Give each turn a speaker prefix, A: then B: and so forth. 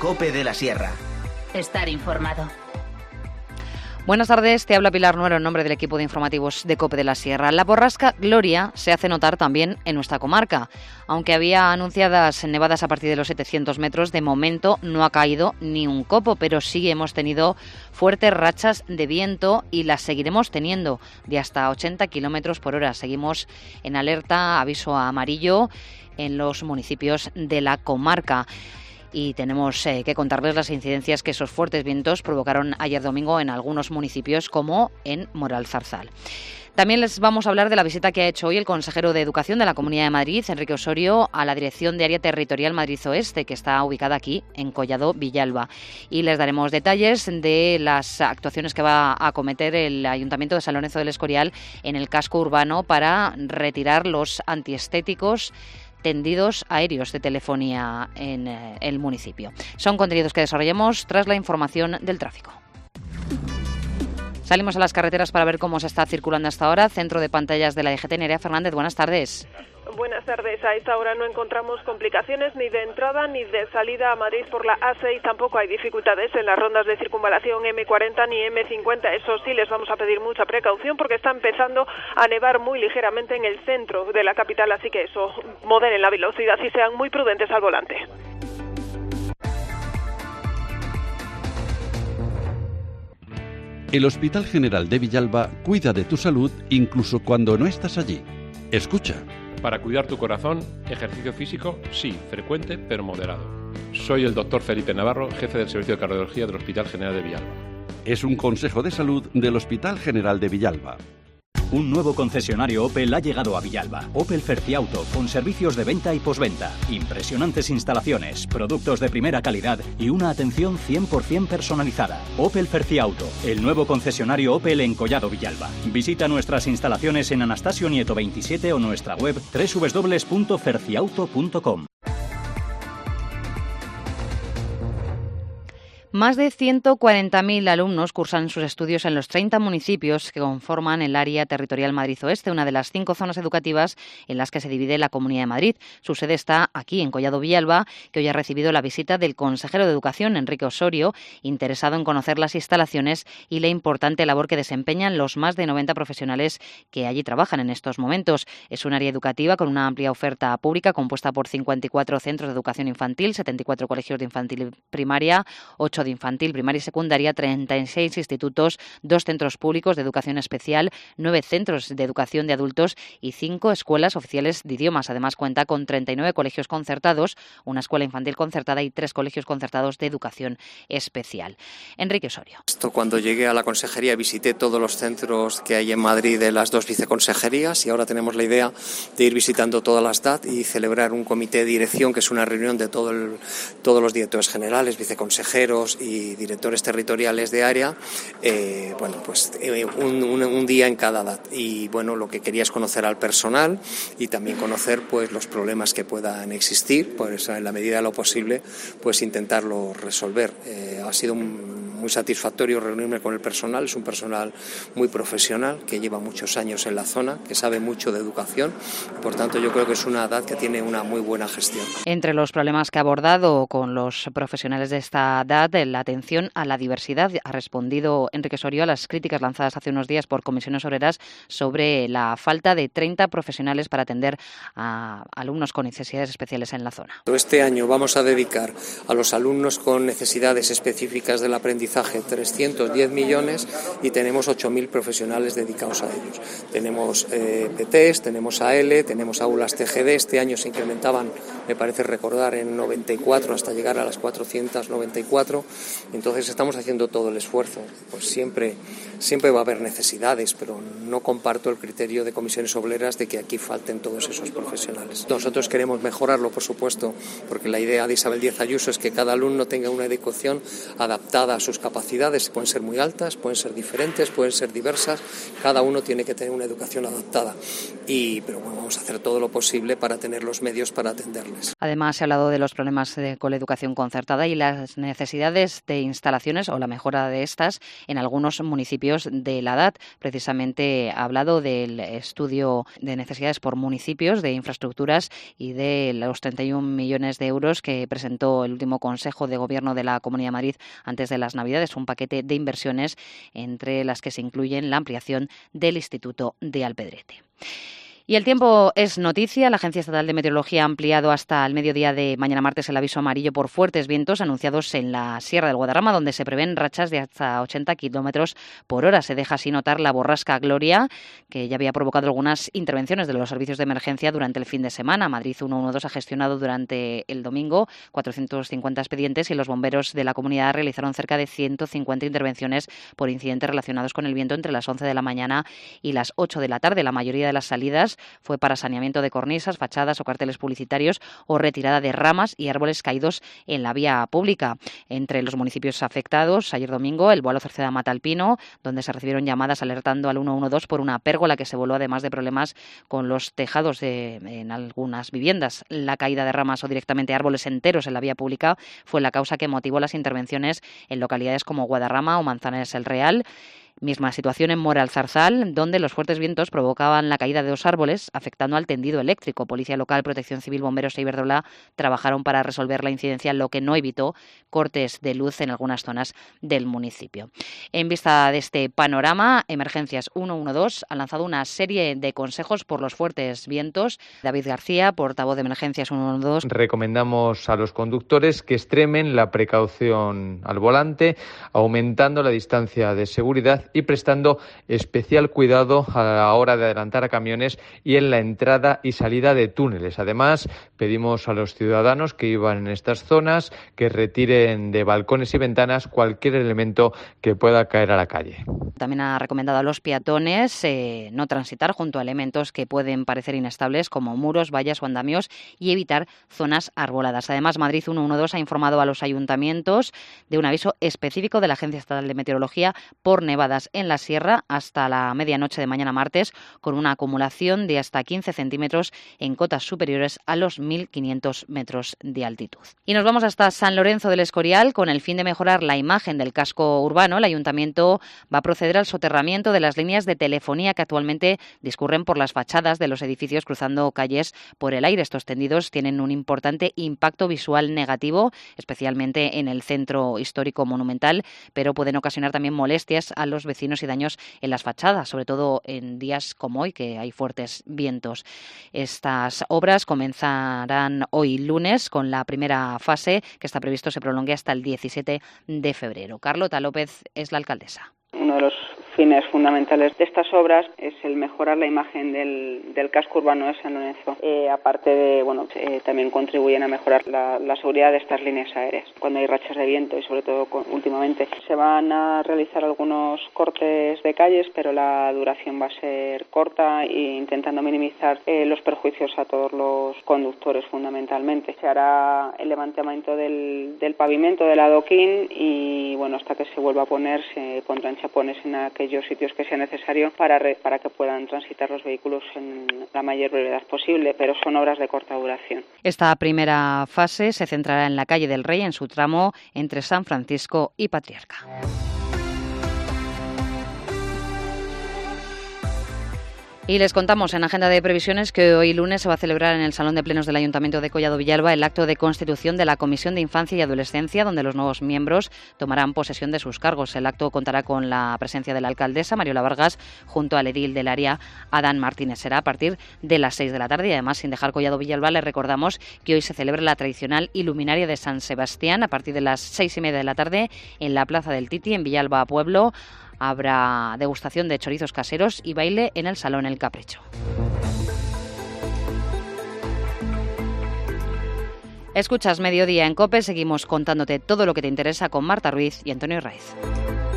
A: COPE de la Sierra.
B: Estar informado.
C: Buenas tardes, te habla Pilar Nuero en nombre del equipo de informativos de COPE de la Sierra. La borrasca Gloria se hace notar también en nuestra comarca. Aunque había anunciadas nevadas a partir de los 700 metros, de momento no ha caído ni un copo, pero sí hemos tenido fuertes rachas de viento y las seguiremos teniendo de hasta 80 kilómetros por hora. Seguimos en alerta, aviso amarillo en los municipios de la comarca. Y tenemos que contarles las incidencias que esos fuertes vientos provocaron ayer domingo en algunos municipios, como en Moralzarzal. También les vamos a hablar de la visita que ha hecho hoy el consejero de Educación de la Comunidad de Madrid, Enrique Osorio, a la Dirección de Área Territorial Madrid Oeste, que está ubicada aquí, en Collado Villalba. Y les daremos detalles de las actuaciones que va a acometer el Ayuntamiento de San Lorenzo del Escorial en el casco urbano para retirar los antiestéticos tendidos aéreos de telefonía en el municipio. Son contenidos que desarrollamos tras la información del tráfico. Salimos a las carreteras para ver cómo se está circulando hasta ahora. Centro de pantallas de la DGT, Nerea Fernández, buenas tardes.
D: Buenas tardes. A esta hora no encontramos complicaciones ni de entrada ni de salida a Madrid por la A6. Tampoco hay dificultades en las rondas de circunvalación M40 ni M50. Eso sí, les vamos a pedir mucha precaución porque está empezando a nevar muy ligeramente en el centro de la capital. Así que eso, moderen la velocidad y sean muy prudentes al volante.
E: El Hospital General de Villalba cuida de tu salud incluso cuando no estás allí. Escucha.
F: Para cuidar tu corazón, ejercicio físico, sí, frecuente, pero moderado. Soy el doctor Felipe Navarro, jefe del Servicio de Cardiología del Hospital General de Villalba.
E: Es un consejo de salud del Hospital General de Villalba.
G: Un nuevo concesionario Opel ha llegado a Villalba. Opel Ferciauto, con servicios de venta y posventa. Impresionantes instalaciones, productos de primera calidad y una atención 100% personalizada. Opel Ferciauto, el nuevo concesionario Opel en Collado Villalba. Visita nuestras instalaciones en Anastasio Nieto 27 o nuestra web www.ferciauto.com.
C: Más de 140.000 alumnos cursan sus estudios en los 30 municipios que conforman el área territorial Madrid Oeste, una de las 5 zonas educativas en las que se divide la Comunidad de Madrid. Su sede está aquí, en Collado Villalba, que hoy ha recibido la visita del consejero de Educación, Enrique Osorio, interesado en conocer las instalaciones y la importante labor que desempeñan los más de 90 profesionales que allí trabajan en estos momentos. Es un área educativa con una amplia oferta pública compuesta por 54 centros de educación infantil, 74 colegios de infantil y primaria, 8 de infantil, primaria y secundaria, 36 institutos, 2 centros públicos de educación especial, 9 centros de educación de adultos y 5 escuelas oficiales de idiomas. Además, cuenta con 39 colegios concertados, una escuela infantil concertada y 3 colegios concertados de educación especial. Enrique Osorio.
H: Cuando llegué a la consejería visité todos los centros que hay en Madrid de las 2 viceconsejerías y ahora tenemos la idea de ir visitando todas las DAT y celebrar un comité de dirección que es una reunión de todos los directores generales, viceconsejeros y directores territoriales de área, un día en cada DAT. Y bueno, lo que quería es conocer al personal y también conocer pues los problemas que puedan existir, pues en la medida de lo posible, pues intentarlo resolver. Ha sido muy satisfactorio reunirme con el personal, es un personal muy profesional que lleva muchos años en la zona, que sabe mucho de educación, por tanto yo creo que es una DAT que tiene una muy buena gestión.
C: Entre los problemas que ha abordado con los profesionales de esta DAT, la atención a la diversidad. Ha respondido Enrique Osorio a las críticas lanzadas hace unos días por comisiones obreras sobre la falta de 30 profesionales para atender a alumnos con necesidades especiales en la zona.
H: Este año vamos a dedicar a los alumnos con necesidades específicas del aprendizaje 310 millones y tenemos 8.000 profesionales dedicados a ellos. Tenemos PTs, tenemos AL, tenemos aulas TGD. Este año se incrementaban, me parece recordar, en 94 hasta llegar a las 494. Entonces estamos haciendo todo el esfuerzo. Pues siempre va a haber necesidades, pero no comparto el criterio de comisiones obreras de que aquí falten todos esos profesionales. Nosotros queremos mejorarlo, por supuesto, porque la idea de Isabel Díaz Ayuso es que cada alumno tenga una educación adaptada a sus capacidades. Pueden ser muy altas, pueden ser diferentes, pueden ser diversas. Cada uno tiene que tener una educación adaptada. Pero bueno, vamos a hacer todo lo posible para tener los medios para atenderles.
C: Además, se ha hablado de los problemas con la educación concertada y las necesidades necesidades de instalaciones o la mejora de estas en algunos municipios de la DAT. Precisamente ha hablado del estudio de necesidades por municipios, de infraestructuras y de los 31 millones de euros que presentó el último Consejo de Gobierno de la Comunidad de Madrid antes de las Navidades, un paquete de inversiones entre las que se incluyen la ampliación del Instituto de Alpedrete. Y el tiempo es noticia. La Agencia Estatal de Meteorología ha ampliado hasta el mediodía de mañana martes el aviso amarillo por fuertes vientos anunciados en la Sierra del Guadarrama, donde se prevén rachas de hasta 80 kilómetros por hora. Se deja así notar la borrasca Gloria, que ya había provocado algunas intervenciones de los servicios de emergencia durante el fin de semana. Madrid 112 ha gestionado durante el domingo 450 expedientes y los bomberos de la comunidad realizaron cerca de 150 intervenciones por incidentes relacionados con el viento entre las 11 de la mañana y las 8 de la tarde. La mayoría de las salidas fue para saneamiento de cornisas, fachadas o carteles publicitarios o retirada de ramas y árboles caídos en la vía pública. Entre los municipios afectados, ayer domingo, el Boalo Cerceda Matalpino, donde se recibieron llamadas alertando al 112 por una pérgola que se voló, además de problemas con los tejados en algunas viviendas. La caída de ramas o directamente árboles enteros en la vía pública fue la causa que motivó las intervenciones en localidades como Guadarrama o Manzanares el Real. Misma situación en Mora el Zarzal, donde los fuertes vientos provocaban la caída de 2 árboles, afectando al tendido eléctrico. Policía Local, Protección Civil, Bomberos e Iberdrola trabajaron para resolver la incidencia, lo que no evitó cortes de luz en algunas zonas del municipio. En vista de este panorama, Emergencias 112 ha lanzado una serie de consejos por los fuertes vientos. David García, portavoz de Emergencias 112.
A: Recomendamos a los conductores que extremen la precaución al volante, aumentando la distancia de seguridad y prestando especial cuidado a la hora de adelantar a camiones y en la entrada y salida de túneles. Además, pedimos a los ciudadanos que iban en estas zonas que retiren de balcones y ventanas cualquier elemento que pueda caer a la calle.
C: También ha recomendado a los peatones no transitar junto a elementos que pueden parecer inestables como muros, vallas o andamios y evitar zonas arboladas. Además, Madrid 112 ha informado a los ayuntamientos de un aviso específico de la Agencia Estatal de Meteorología por nevadas en la sierra hasta la medianoche de mañana martes, con una acumulación de hasta 15 centímetros en cotas superiores a los 1.500 metros de altitud. Y nos vamos hasta San Lorenzo del Escorial. Con el fin de mejorar la imagen del casco urbano, el ayuntamiento va a proceder al soterramiento de las líneas de telefonía que actualmente discurren por las fachadas de los edificios cruzando calles por el aire. Estos tendidos tienen un importante impacto visual negativo, especialmente en el centro histórico monumental, pero pueden ocasionar también molestias a los vecinos y daños en las fachadas, sobre todo en días como hoy, que hay fuertes vientos. Estas obras comenzarán hoy lunes con la primera fase, que está previsto se prolongue hasta el 17 de febrero. Carlota López es la alcaldesa.
I: Uno de los fines fundamentales de estas obras es el mejorar la imagen del casco urbano de San Lorenzo. Aparte de, también contribuyen a mejorar la seguridad de estas líneas aéreas. Cuando hay rachas de viento y sobre todo últimamente se van a realizar algunos cortes de calles, pero la duración va a ser corta e intentando minimizar los perjuicios a todos los conductores fundamentalmente. Se hará el levantamiento del pavimento, del adoquín y hasta que se vuelva a poner se pondrán chapones en aquellos sitios que sea necesario para que puedan transitar los vehículos en la mayor brevedad posible, pero son obras de corta duración.
C: Esta primera fase se centrará en la calle del Rey, en su tramo entre San Francisco y Patriarca. Y les contamos en Agenda de Previsiones que hoy lunes se va a celebrar en el Salón de Plenos del Ayuntamiento de Collado Villalba el acto de constitución de la Comisión de Infancia y Adolescencia, donde los nuevos miembros tomarán posesión de sus cargos. El acto contará con la presencia de la alcaldesa, Mariola Vargas, junto al edil del área, Adán Martínez. Será a partir de las 6 de la tarde y además, sin dejar Collado Villalba, les recordamos que hoy se celebra la tradicional iluminaria de San Sebastián a partir de las 6:30 de la tarde en la Plaza del Titi, en Villalba Pueblo. Habrá degustación de chorizos caseros y baile en el Salón El Capricho. Escuchas Mediodía en COPE. Seguimos contándote todo lo que te interesa con Marta Ruiz y Antonio Raiz.